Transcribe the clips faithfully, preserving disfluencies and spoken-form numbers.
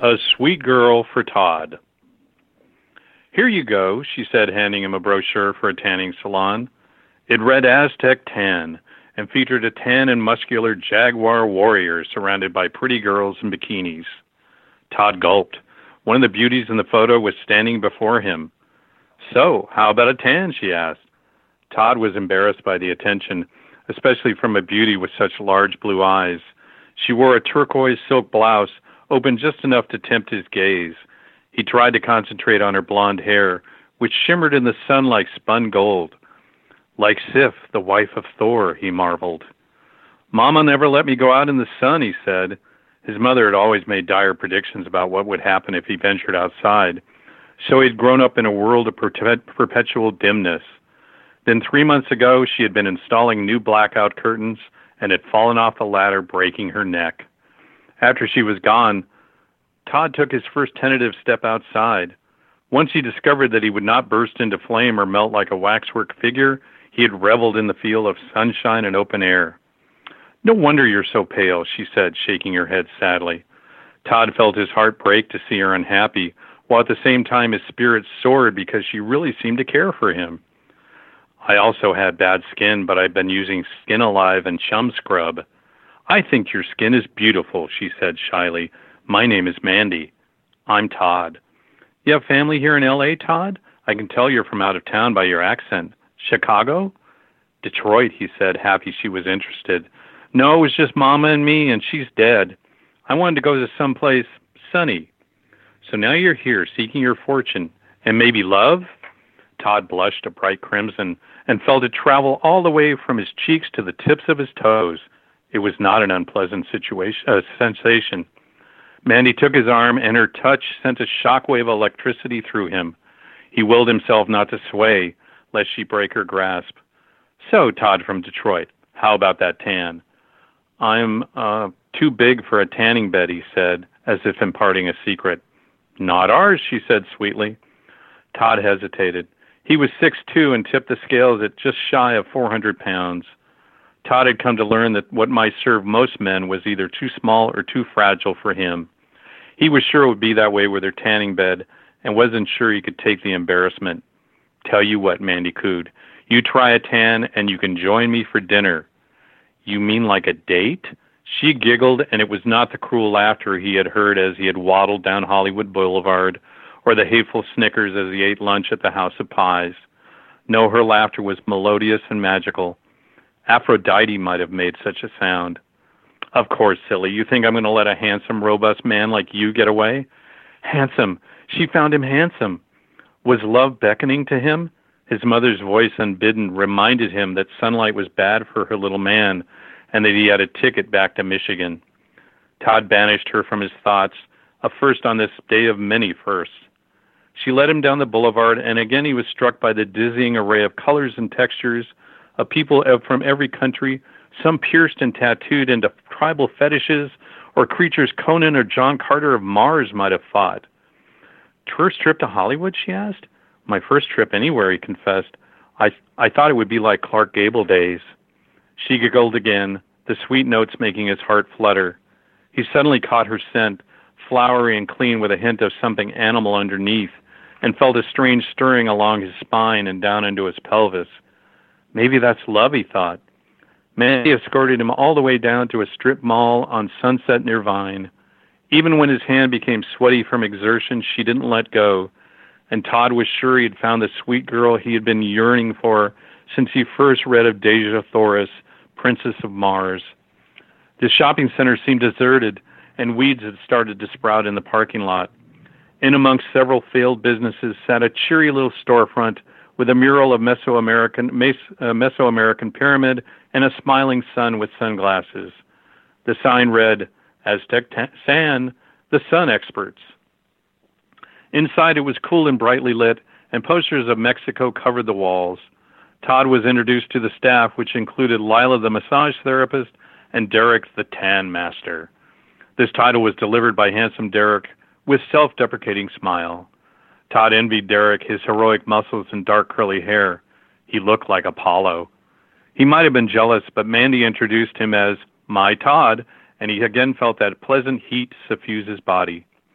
A Sweet Girl for Todd. Here you go, she said, handing him a brochure for a tanning salon. It read Aztec Tan and featured a tan and muscular jaguar warrior surrounded by pretty girls in bikinis. Todd gulped. One of the beauties in the photo was standing before him. So, how about a tan, she asked. Todd was embarrassed by the attention, especially from a beauty with such large blue eyes. She wore a turquoise silk blouse, open just enough to tempt his gaze. He tried to concentrate on her blonde hair, which shimmered in the sun like spun gold. Like Sif, the wife of Thor, he marveled. Mama never let me go out in the sun, he said. His mother had always made dire predictions about what would happen if he ventured outside, so he'd grown up in a world of perpetual dimness. Then three months ago, she had been installing new blackout curtains and had fallen off the ladder, breaking her neck. After she was gone, Todd took his first tentative step outside. Once he discovered that he would not burst into flame or melt like a waxwork figure, he had reveled in the feel of sunshine and open air. No wonder you're so pale, she said, shaking her head sadly. Todd felt his heart break to see her unhappy, while at the same time his spirits soared because she really seemed to care for him. I also had bad skin, but I've been using Skin Alive and Chum Scrub. I think your skin is beautiful, she said shyly. My name is Mandy. I'm Todd. You have family here in L A, Todd? I can tell you're from out of town by your accent. Chicago? Detroit, he said, happy she was interested. No, it was just Mama and me, and she's dead. I wanted to go to someplace sunny. So now you're here, seeking your fortune, and maybe love? Todd blushed a bright crimson and felt it travel all the way from his cheeks to the tips of his toes. It was not an unpleasant situation, uh, sensation. Mandy took his arm, and her touch sent a shockwave of electricity through him. He willed himself not to sway, lest she break her grasp. So, Todd from Detroit, how about that tan? I'm uh, too big for a tanning bed, he said, as if imparting a secret. Not ours, she said sweetly. Todd hesitated. He was six foot two and tipped the scales at just shy of four hundred pounds. Todd had come to learn that what might serve most men was either too small or too fragile for him. He was sure it would be that way with her tanning bed and wasn't sure he could take the embarrassment. Tell you what, Mandy cooed, you try a tan and you can join me for dinner. You mean like a date? She giggled, and it was not the cruel laughter he had heard as he had waddled down Hollywood Boulevard or the hateful snickers as he ate lunch at the House of Pies. No, her laughter was melodious and magical. Aphrodite might have made such a sound. Of course, silly. You think I'm going to let a handsome, robust man like you get away? Handsome. She found him handsome. Was love beckoning to him? His mother's voice, unbidden, reminded him that sunlight was bad for her little man and that he had a ticket back to Michigan. Todd banished her from his thoughts, a first on this day of many firsts. She led him down the boulevard, and again he was struck by the dizzying array of colors and textures of people from every country, some pierced and tattooed into tribal fetishes or creatures Conan or John Carter of Mars might have fought. First trip to Hollywood, she asked. My first trip anywhere, he confessed. I I thought it would be like Clark Gable days. She giggled again, the sweet notes making his heart flutter. He suddenly caught her scent, flowery and clean with a hint of something animal underneath, and felt a strange stirring along his spine and down into his pelvis. Maybe that's love, he thought. Mandy escorted him all the way down to a strip mall on Sunset near Vine. Even when his hand became sweaty from exertion, she didn't let go, and Todd was sure he had found the sweet girl he had been yearning for since he first read of Dejah Thoris, Princess of Mars. The shopping center seemed deserted, and weeds had started to sprout in the parking lot. In amongst several failed businesses sat a cheery little storefront with a mural of Mesoamerican, Mes- uh, Mesoamerican pyramid and a smiling sun with sunglasses. The sign read, Aztec San, the sun experts. Inside it was cool and brightly lit, and posters of Mexico covered the walls. Todd was introduced to the staff, which included Lila the massage therapist and Derek the tan master. This title was delivered by handsome Derek with self-deprecating smile. Todd envied Derek, his heroic muscles and dark curly hair. He looked like Apollo. He might have been jealous, but Mandy introduced him as my Todd, and he again felt that pleasant heat suffuse his body.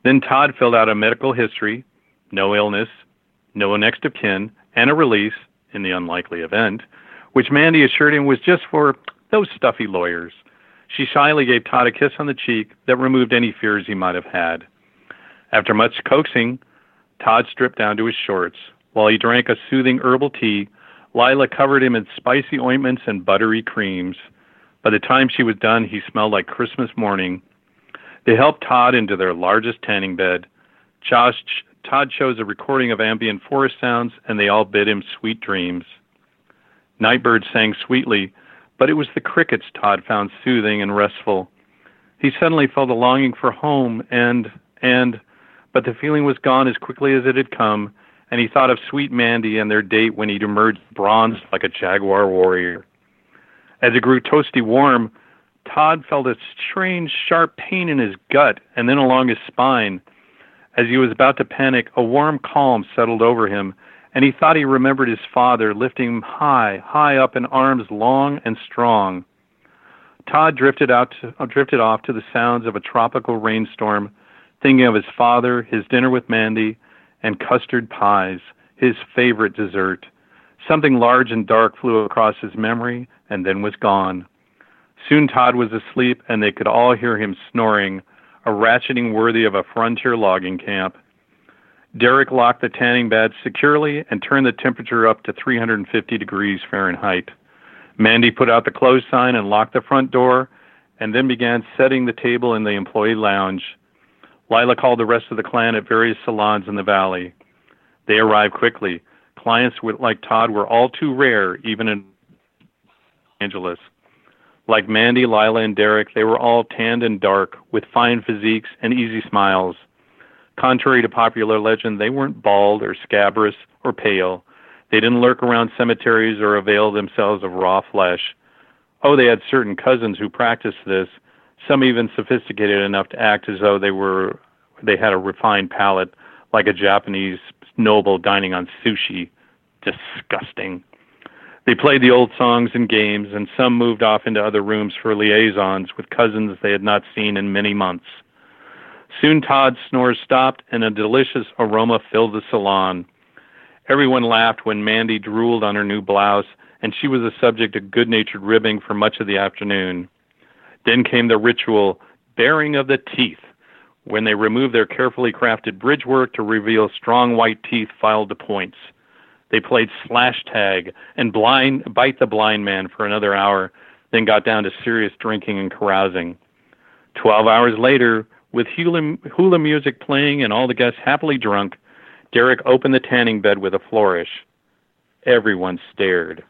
Then Todd filled out a medical history, no illness, no next of kin, and a release, in the unlikely event, which Mandy assured him was just for those stuffy lawyers. She shyly gave Todd a kiss on the cheek that removed any fears he might have had. After much coaxing, Todd stripped down to his shorts. While he drank a soothing herbal tea, Lila covered him in spicy ointments and buttery creams. By the time she was done, he smelled like Christmas morning. They helped Todd into their largest tanning bed. Josh, Todd chose a recording of ambient forest sounds, and they all bid him sweet dreams. Nightbirds sang sweetly, but it was the crickets Todd found soothing and restful. He suddenly felt a longing for home, and, and, but the feeling was gone as quickly as it had come, and he thought of sweet Mandy and their date when he'd emerged bronzed like a jaguar warrior. As it grew toasty warm, Todd felt a strange, sharp pain in his gut and then along his spine. As he was about to panic, a warm calm settled over him, and he thought he remembered his father lifting him high, high up in arms long and strong. Todd drifted out, to, uh, drifted off to the sounds of a tropical rainstorm, thinking of his father, his dinner with Mandy, and custard pies, his favorite dessert. Something large and dark flew across his memory and then was gone. Soon Todd was asleep, and they could all hear him snoring, a ratcheting worthy of a frontier logging camp. Derek locked the tanning bed securely and turned the temperature up to three hundred fifty degrees Fahrenheit. Mandy put out the close sign and locked the front door, and then began setting the table in the employee lounge. Lila called the rest of the clan at various salons in the valley. They arrived quickly. Clients like Todd were all too rare, even in Los Angeles. Like Mandy, Lila, and Derek, they were all tanned and dark, with fine physiques and easy smiles. Contrary to popular legend, they weren't bald or scabrous or pale. They didn't lurk around cemeteries or avail themselves of raw flesh. Oh, they had certain cousins who practiced this, some even sophisticated enough to act as though they were they had a refined palate, like a Japanese noble dining on sushi. Disgusting. They played the old songs and games, and some moved off into other rooms for liaisons with cousins they had not seen in many months. Soon Todd's snores stopped, and a delicious aroma filled the salon. Everyone laughed when Mandy drooled on her new blouse, and she was the subject of good-natured ribbing for much of the afternoon. Then came the ritual baring of the teeth, when they removed their carefully crafted bridge work to reveal strong white teeth filed to points. They played slash tag and blind bite the blind man for another hour, then got down to serious drinking and carousing. Twelve hours later, with hula, hula music playing and all the guests happily drunk, Derek opened the tanning bed with a flourish. Everyone stared.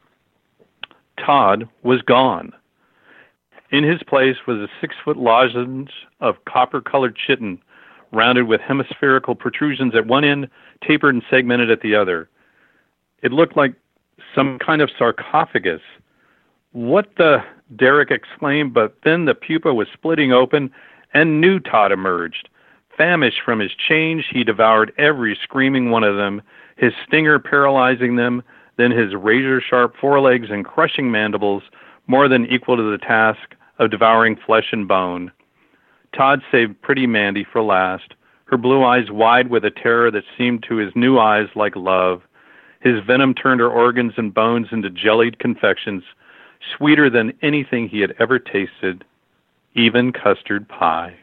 Todd was gone. In his place was a six-foot lozenge of copper-colored chitin, rounded with hemispherical protrusions at one end, tapered and segmented at the other. It looked like some kind of sarcophagus. What the? Derek exclaimed, but then the pupa was splitting open, and new Todd emerged. Famished from his change, he devoured every screaming one of them, his stinger paralyzing them, then his razor-sharp forelegs and crushing mandibles more than equal to the task of devouring flesh and bone. Todd saved pretty Mandy for last, her blue eyes wide with a terror that seemed to his new eyes like love. His venom turned her organs and bones into jellied confections, sweeter than anything he had ever tasted, even custard pie.